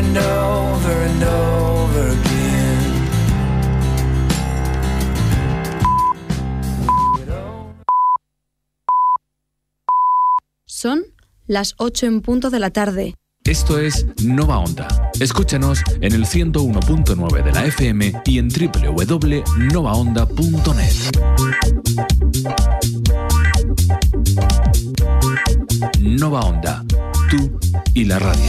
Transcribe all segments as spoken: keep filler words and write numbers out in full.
and over and over again. Son las ocho en punto de la tarde. Esto es Nova Onda. Escúchanos en el ciento uno punto nueve de la F M y en doble u doble u doble u punto nova onda punto net. Nova Onda, tú y la radio.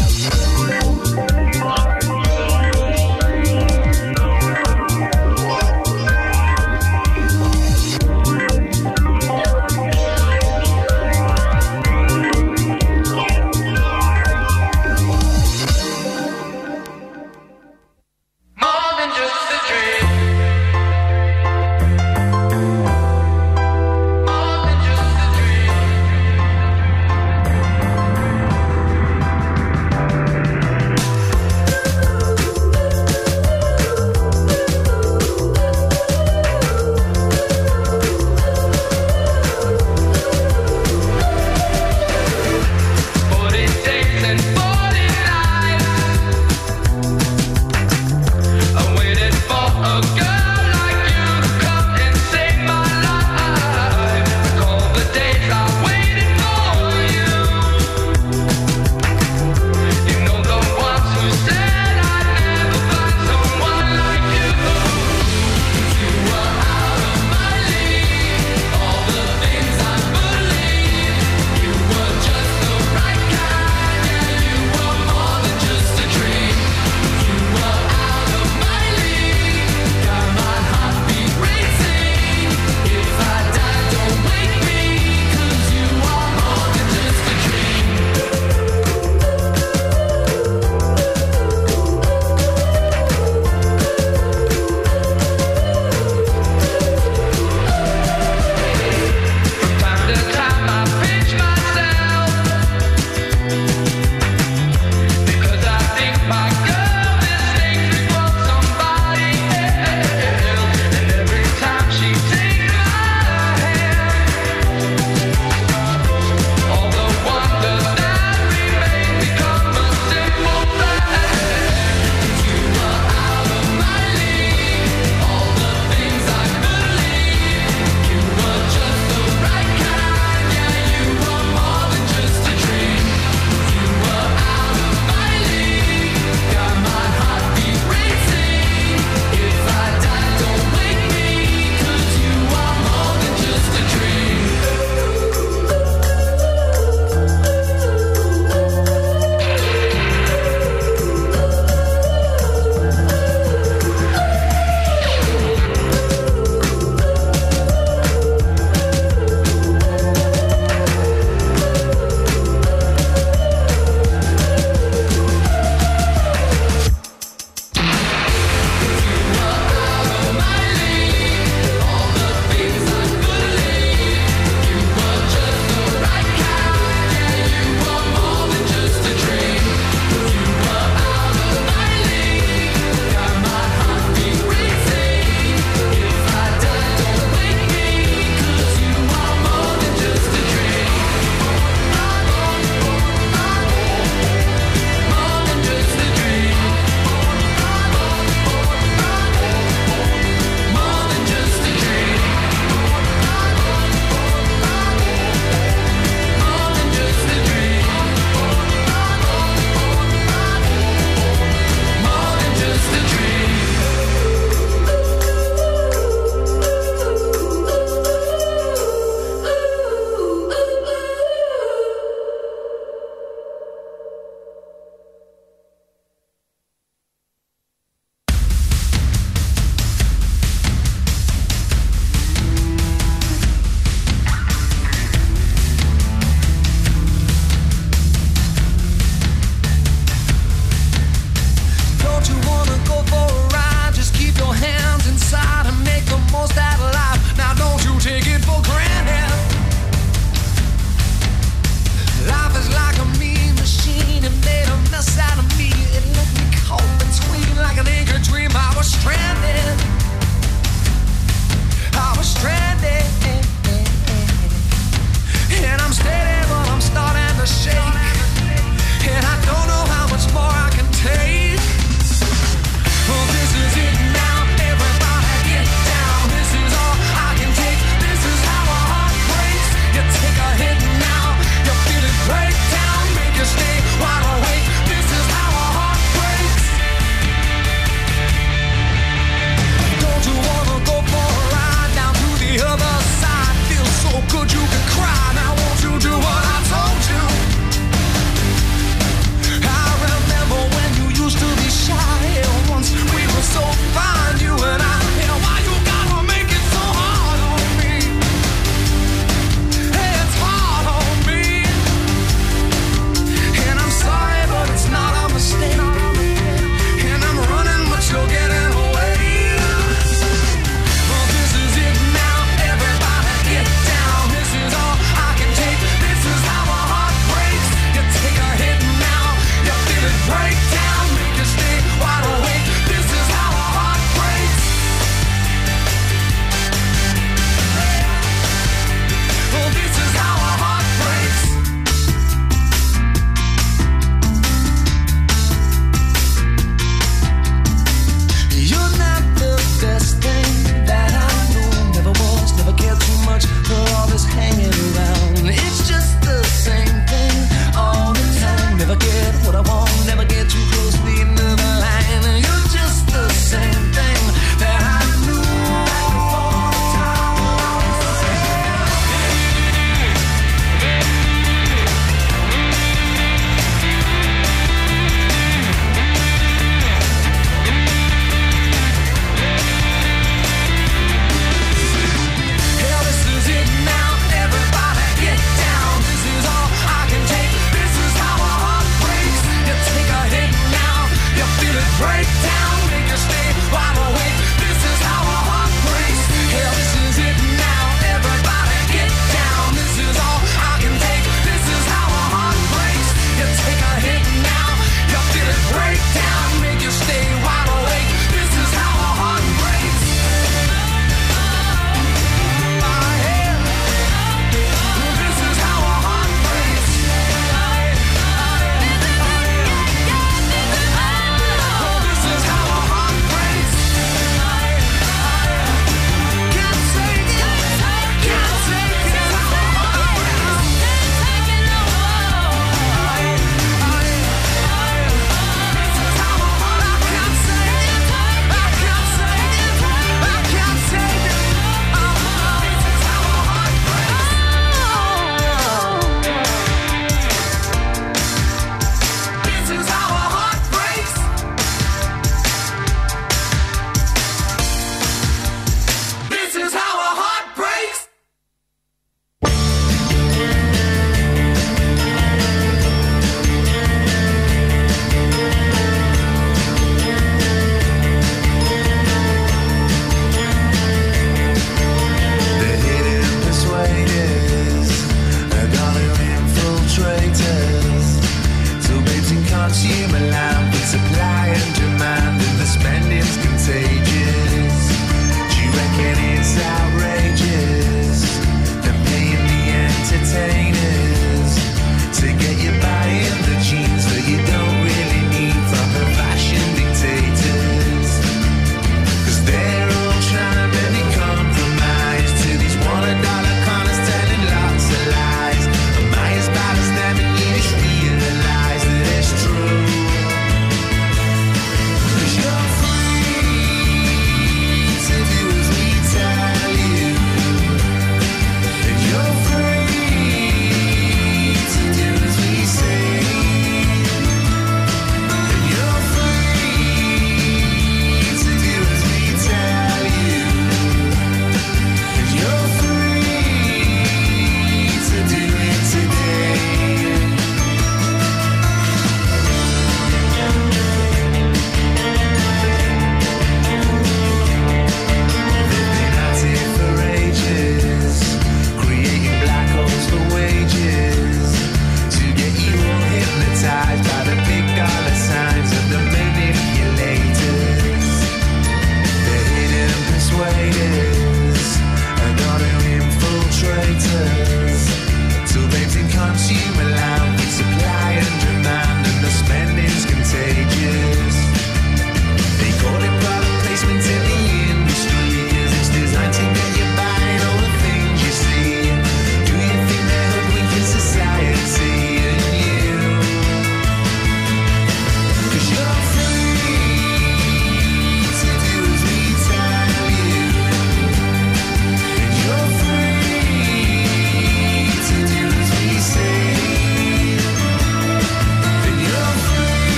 break down, make you stay wide awake. This is how a heart breaks. Hell, this is it now. Everybody get down. This is all I can take. This is how a heart breaks. You take a hit now. You feel it break down, make you stay wide awake. This is how a heart breaks. My head. This is how a heart breaks. This is how a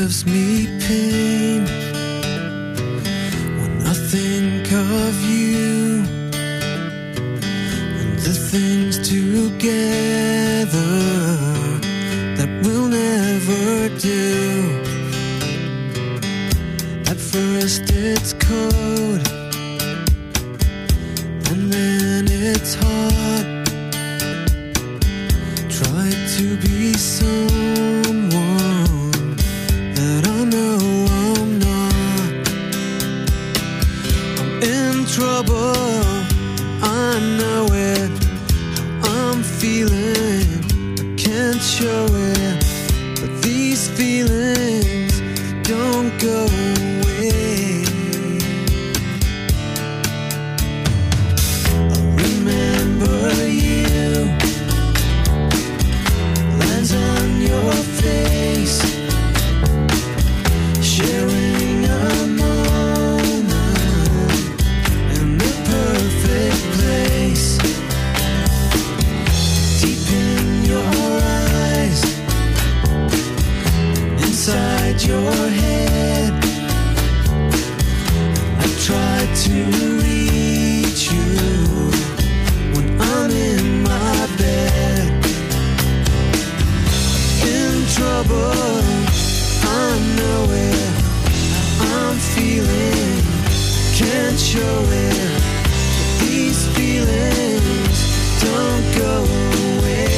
gives me pain when I think of you and the things together that we'll never do. At first it's cold and then it's hot. Try to be someone that I know I'm not. I'm in trouble, I know it. How I'm feeling, I can't show it, but these feelings don't go away. I remember you, lines on your face, sharing a moment in the perfect place. Deep in your eyes, inside your head, I try to reach you when I'm in my bed. In trouble, I know it. I'm feeling, can't show it, but these feelings don't go away.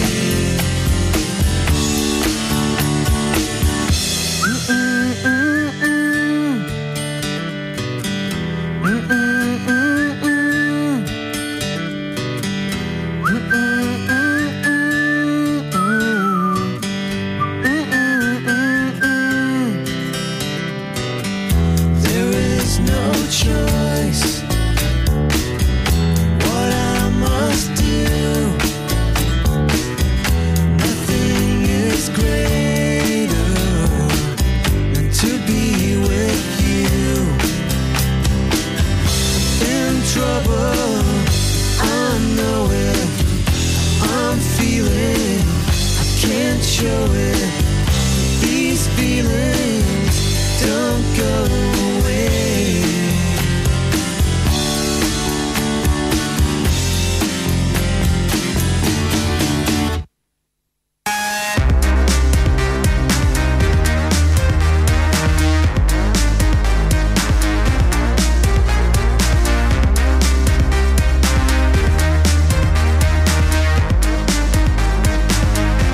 There is no choice, what I must do. Nothing is greater than to be with you. In trouble, I know it. I'm feeling, I can't show it. These feelings don't go away.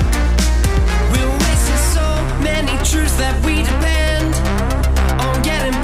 We're wasting so many truths that we depend on getting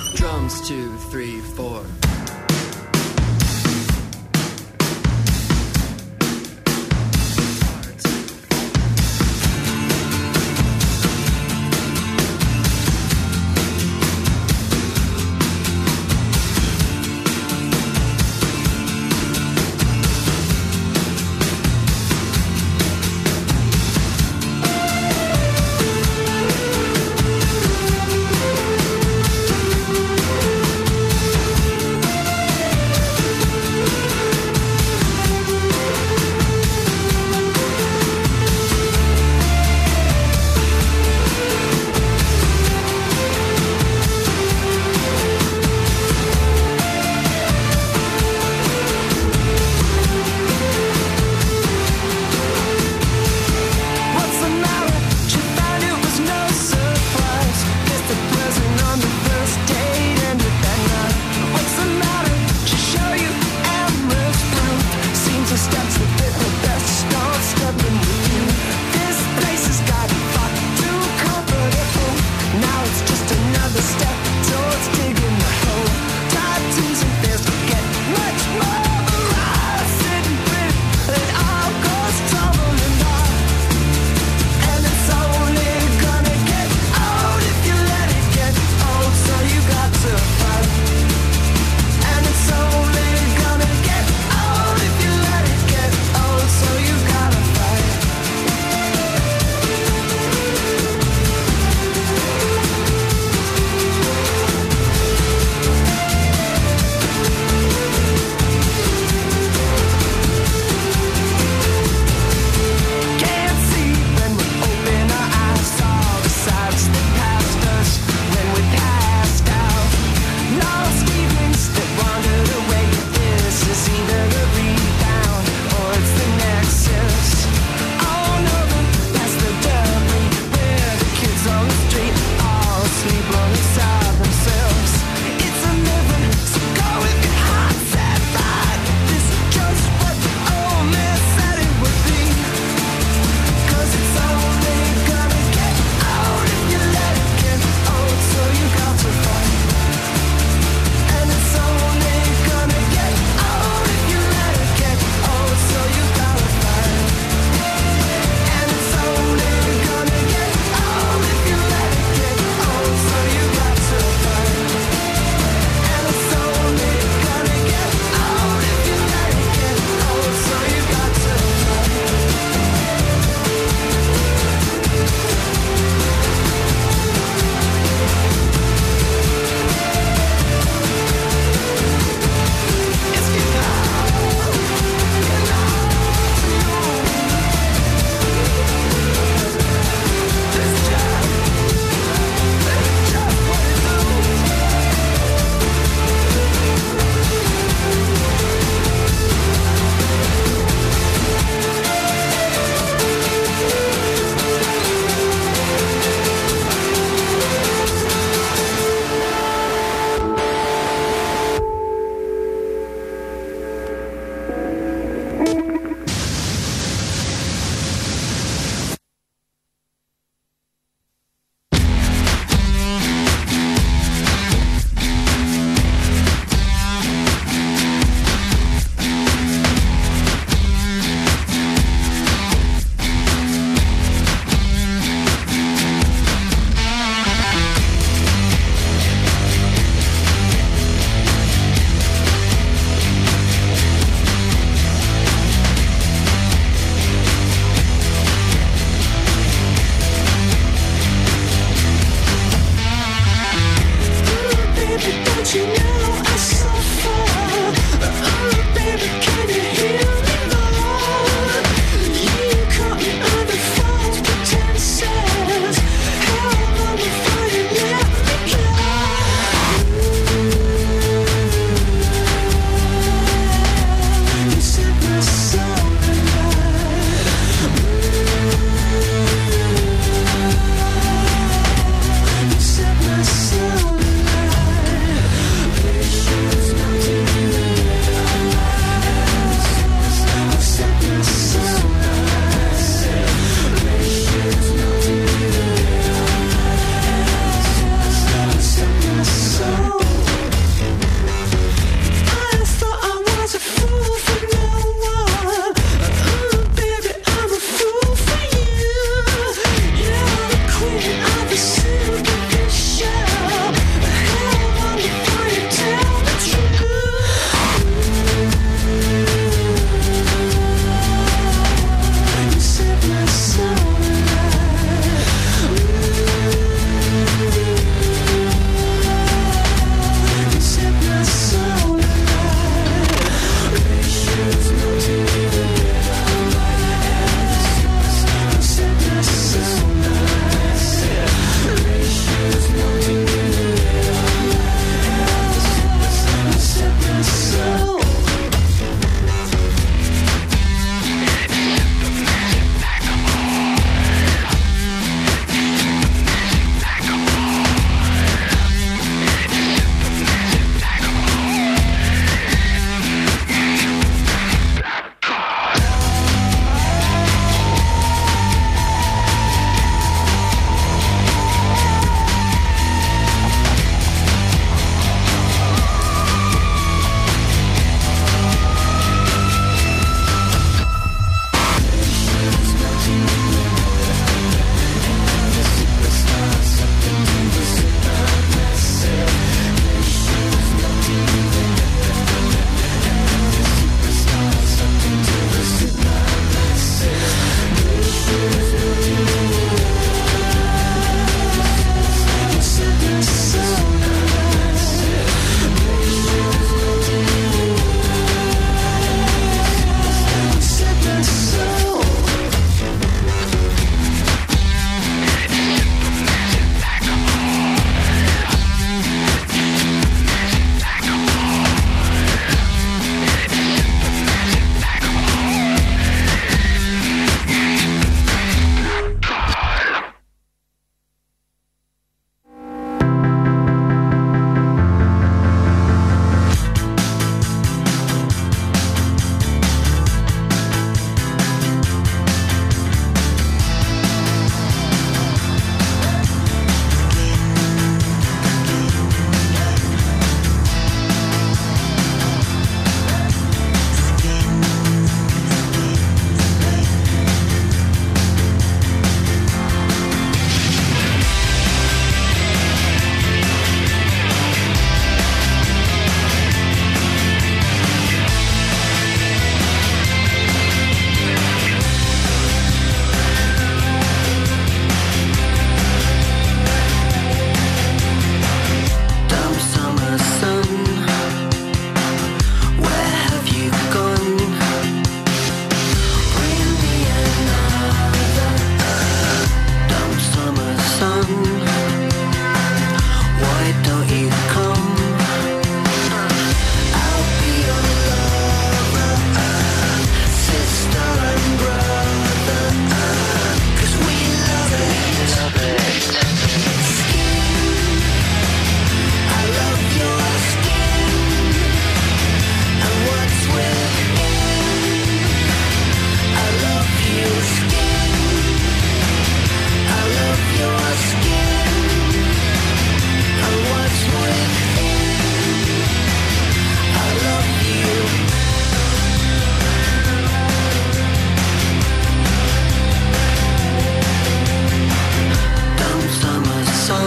Drums two, three, four.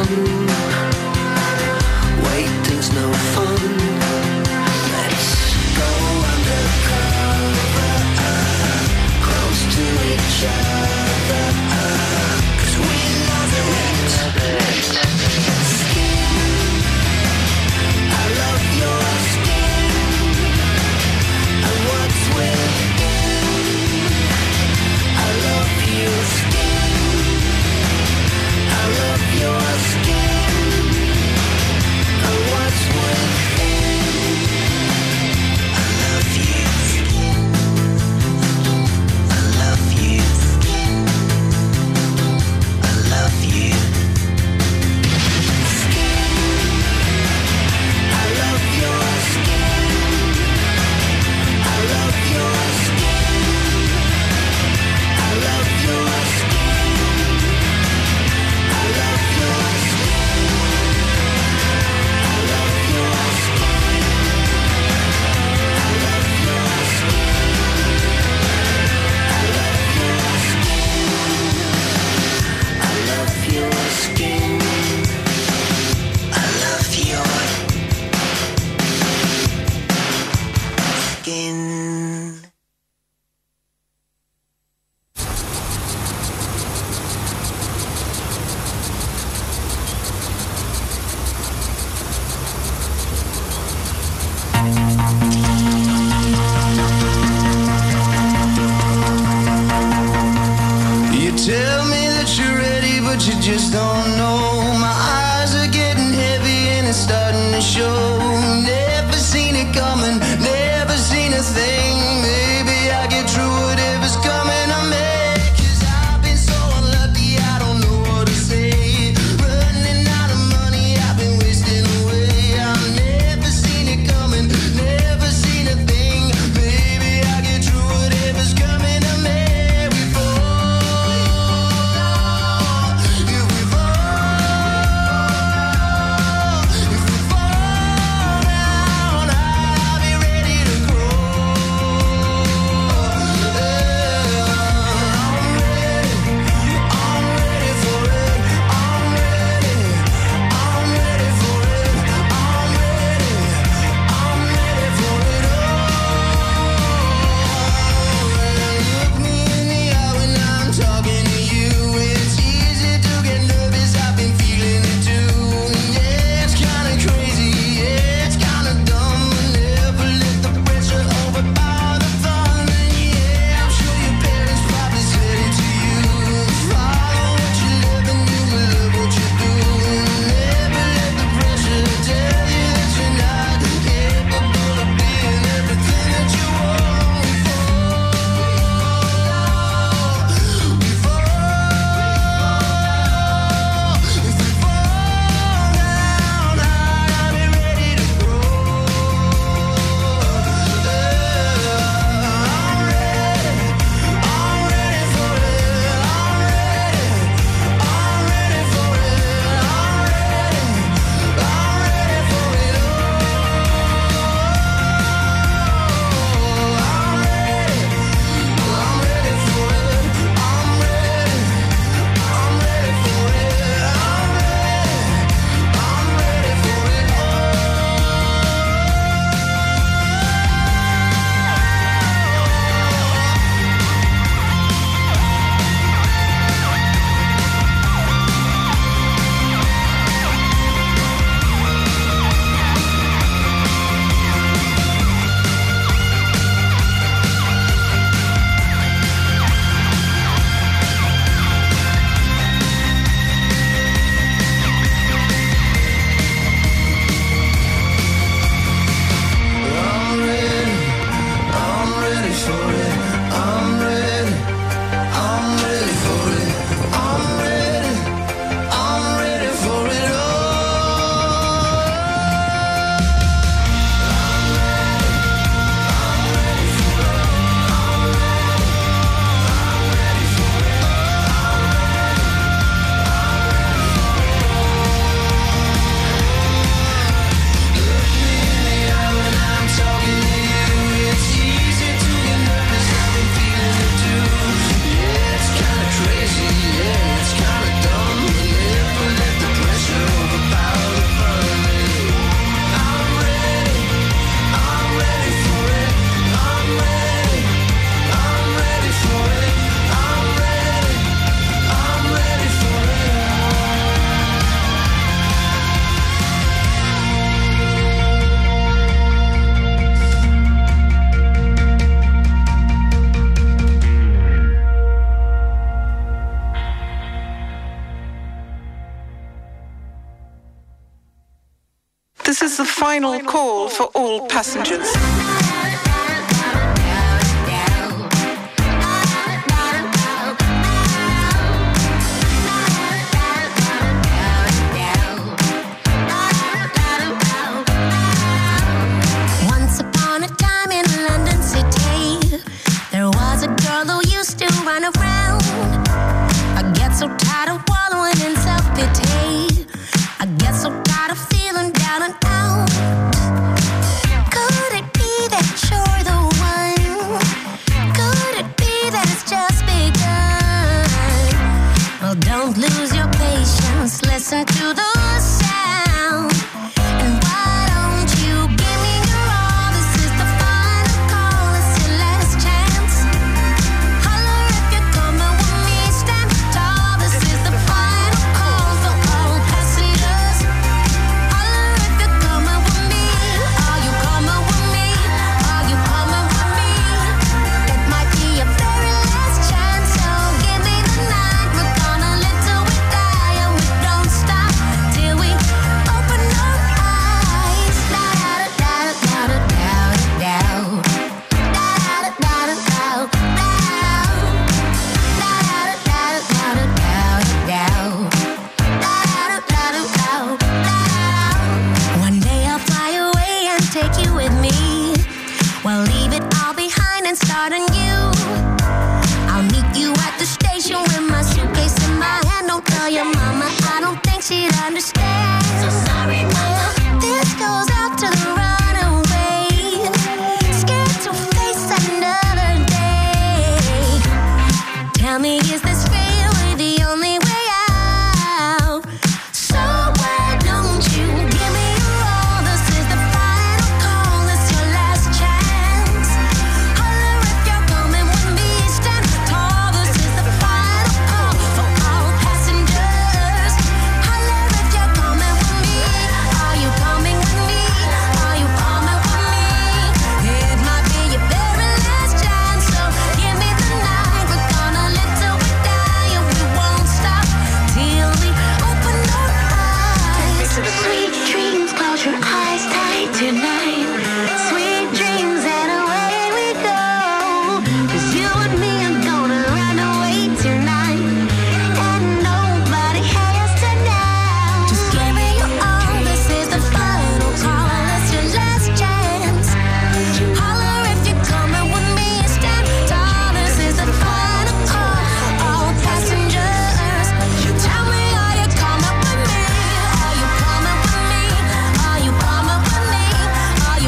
come. Waiting's no fun. Let's go undercover, close to each other, 'cause we love it. Skin, I love your skin, and what's within. I love your skin, I love your skin. This is the final call for all passengers. Once upon a time in London City, there was a girl who used to run around. I get so tired of wallowing in self-pity. I get so tired of feeling down and out. Could it be that you're the one? Could it be that it's just begun? Well, don't lose your patience. Listen to the sound. And why don't you give me your all? This is the final call. It's your last chance. Holler if you're coming with me. Stand tall. This is the final call for all passengers. Holler if you're coming with me. Are you coming with me? Are you coming with me? It might be your very last chance, so give me the night. We're gonna live till we die, and we don't stop till we open our eyes. Da da da da da da da da da da da da One day I'll fly away and take you with me. Well, leave it all behind and start anew. I'll meet you at the station with my suitcase in my hand. Don't tell your mama, I don't think she'd understand. So sorry, mama. This goes out to the runaways, scared to face another day. Tell me, is this really the only way out? So why don't you give me your all? This is the final call. It's your last chance. Holler if you're coming with me. Stand tall. This is the final call for all passengers. Holler if you're coming with me. Are you coming with me? Are you coming with me? It might be your very last chance, so give me the night. We're gonna live till we die, and we won't stop till we open our eyes. Sweet dreams, close your eyes tight tonight. Sweet dreams, and away we go. 'Cause you and me are gonna run away tonight, and nobody has to know. Just give me your all. This is the final call. It's your last chance. Holler if you're coming with me. Stand tall. This is the final call for all passengers. Tell me, are you coming with me? Are you coming with me? Are you coming with me? Are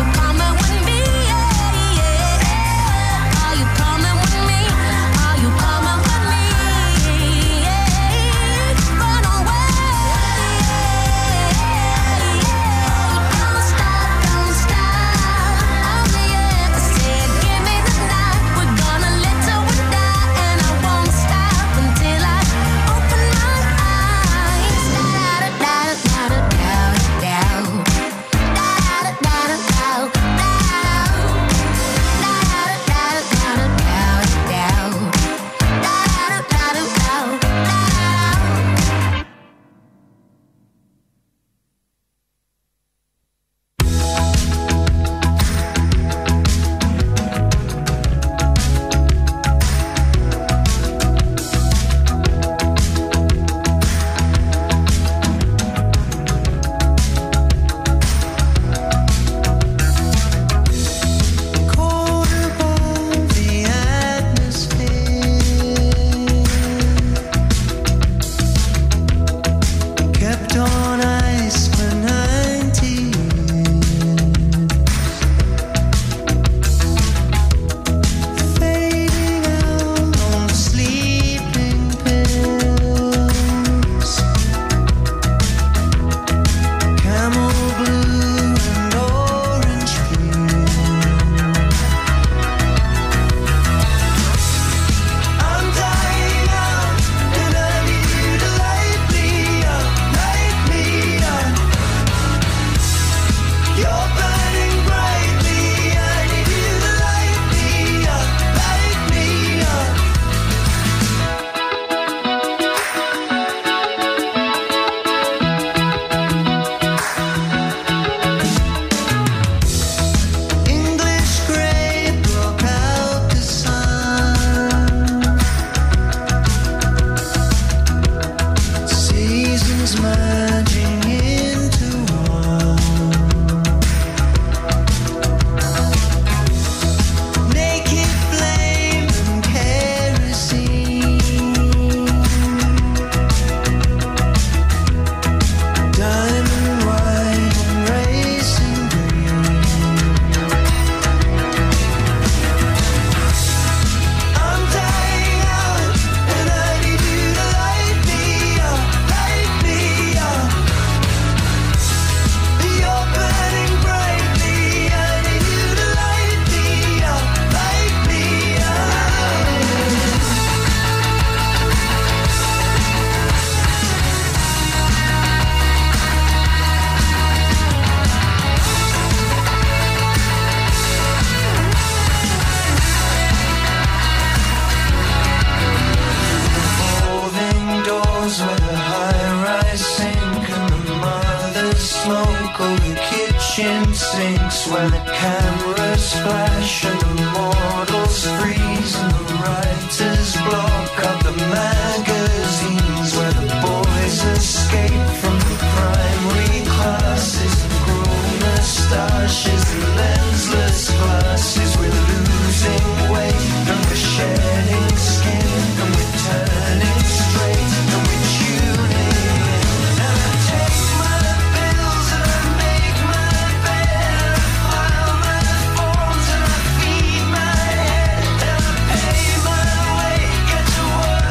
smoke over kitchen sinks, where the cameras flash and the models freeze and the writers block up the magazines, where the boys escape from the primary classes and grow moustaches and lensless glasses. We're losing weight and we're shedding skin and we're turning straight and we're tuning in. And I take my pills and I make my bed, I file my forms and I feed my head, and I pay my way, get to work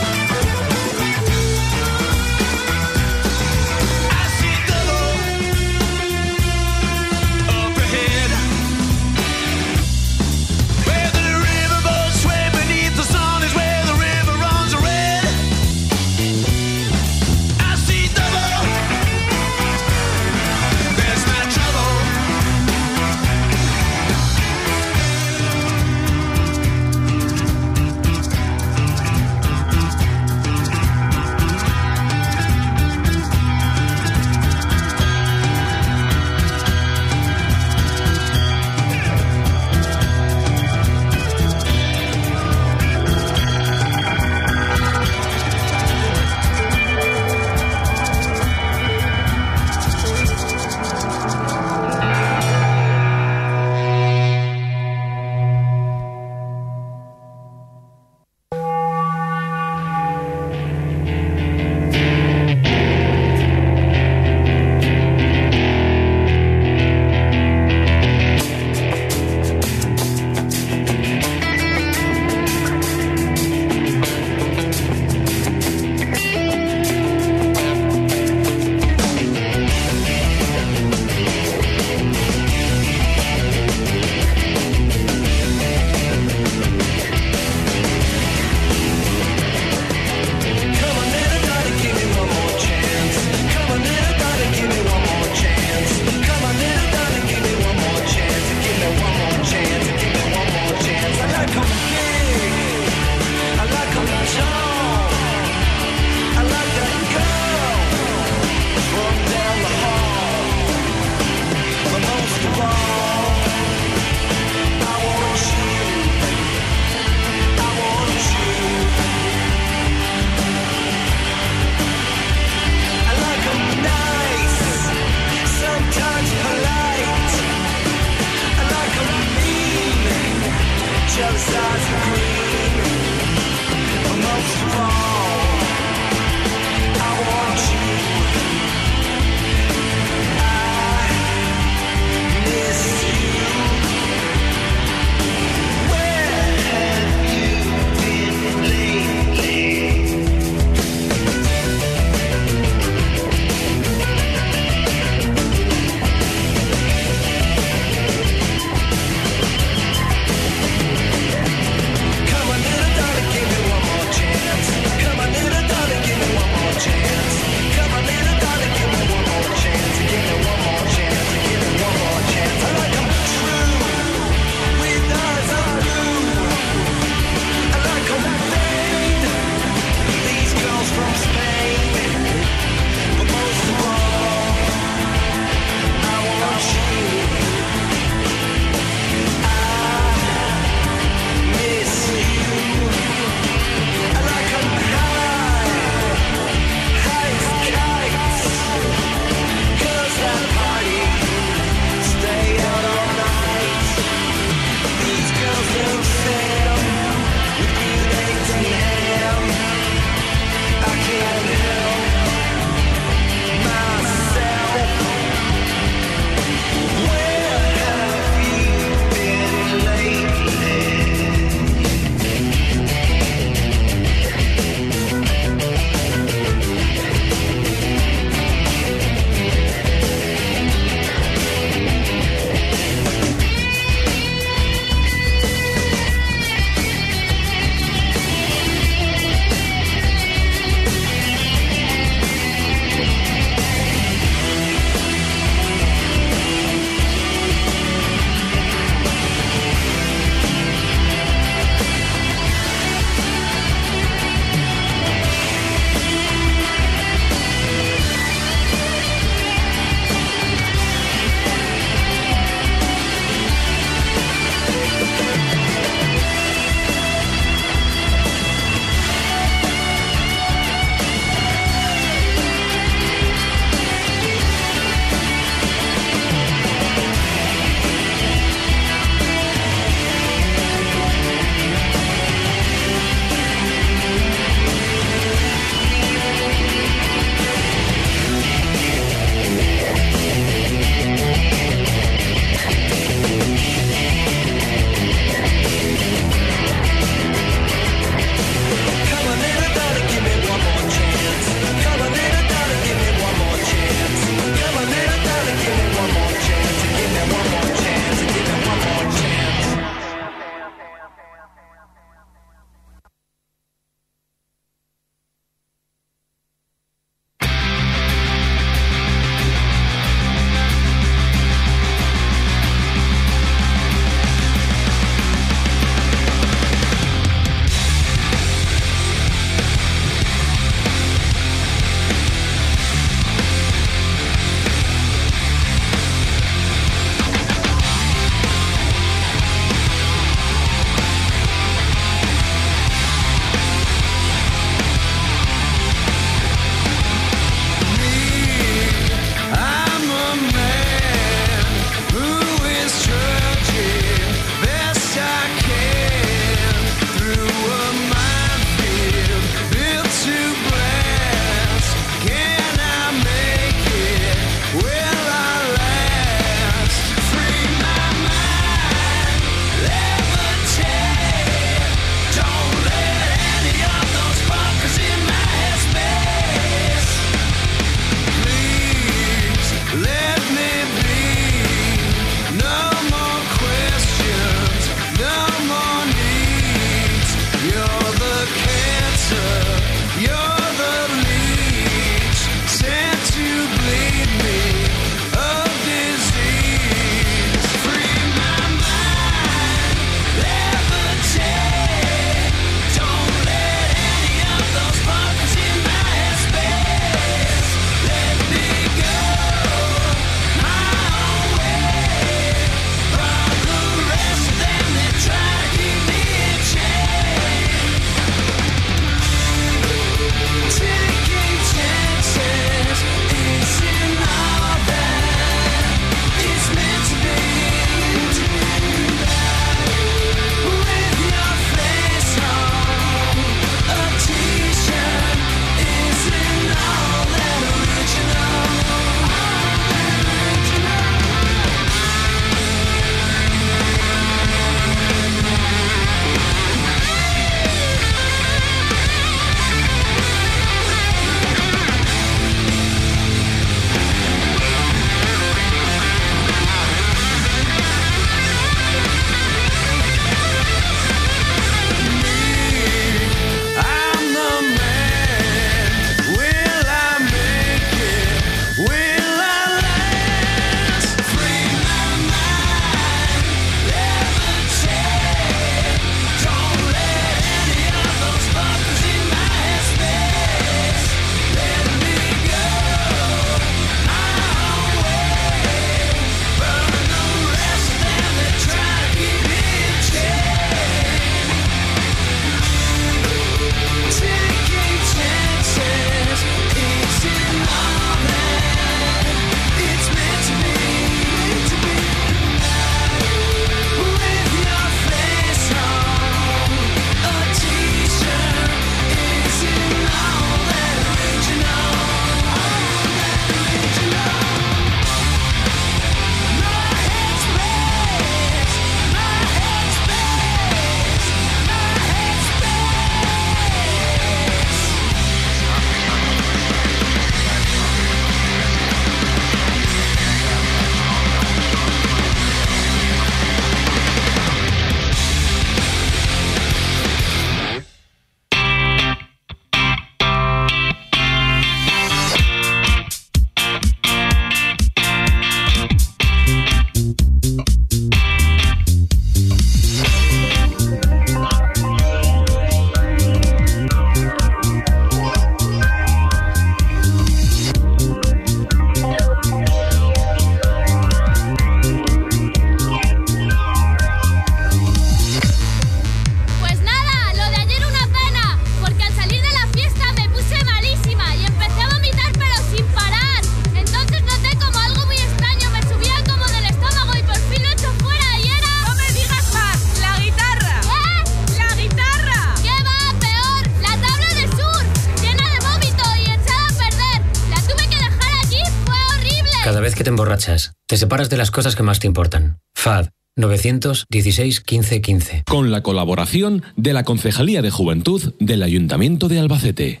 te emborrachas. Te separas de las cosas que más te importan. F A D nueve uno seis, quince, quince. Con la colaboración de la Concejalía de Juventud del Ayuntamiento de Albacete.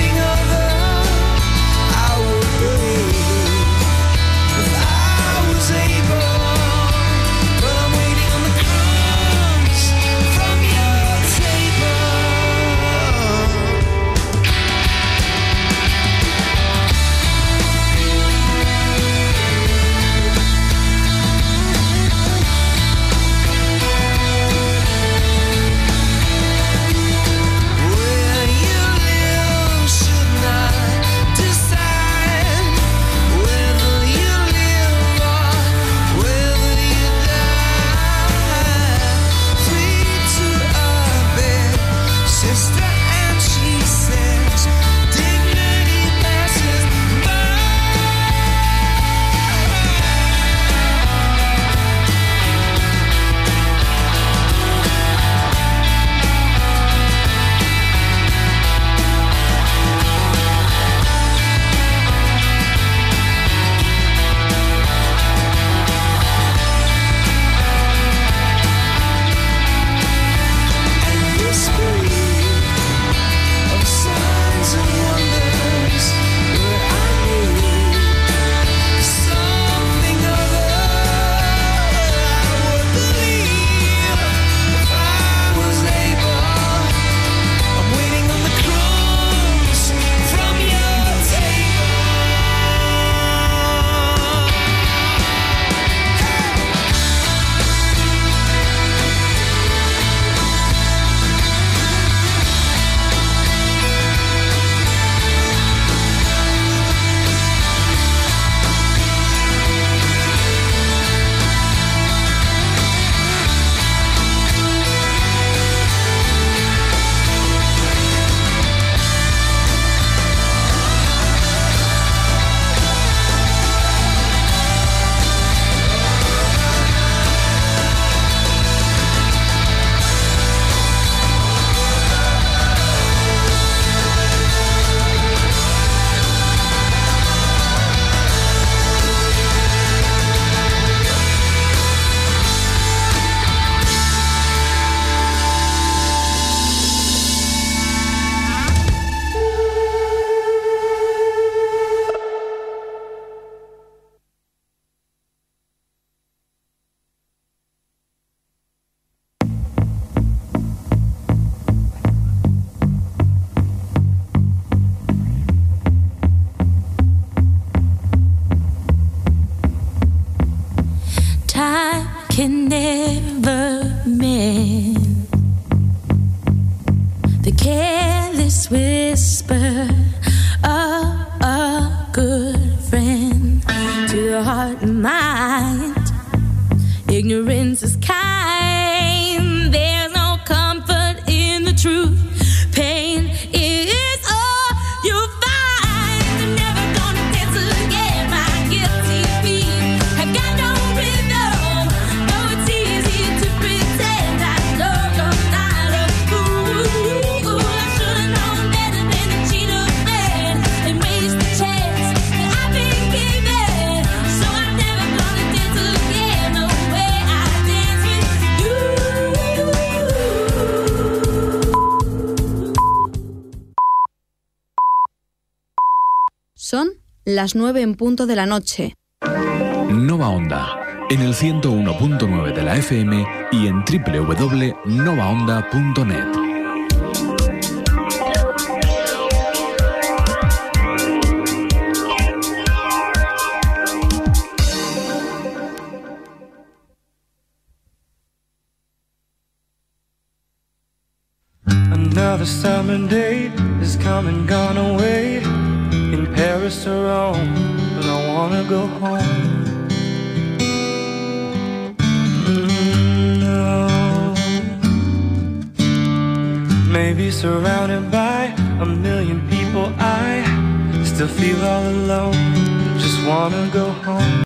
If I was time can never mend the careless whisper of a good friend. To the heart and mind, ignorance is kind. There's no comfort in the truth. Pain is all you find. I'm never gonna dance again. My guilty feet have got no rhythm. Oh, it's easy to pretend. I know you're not a fool. I should've known better than to cheat a man and waste the chance that I've been given. So I'm never gonna dance again the way I dance with you. Son las nueve en punto de la noche. Nova Onda, en el ciento uno punto nueve de la F M y en doble u doble u doble u punto nova onda punto net. Another summer day has come and gone away, in Paris or Rome, but I wanna go home. Mm, no. Maybe surrounded by a million people, I still feel all alone, just wanna go home.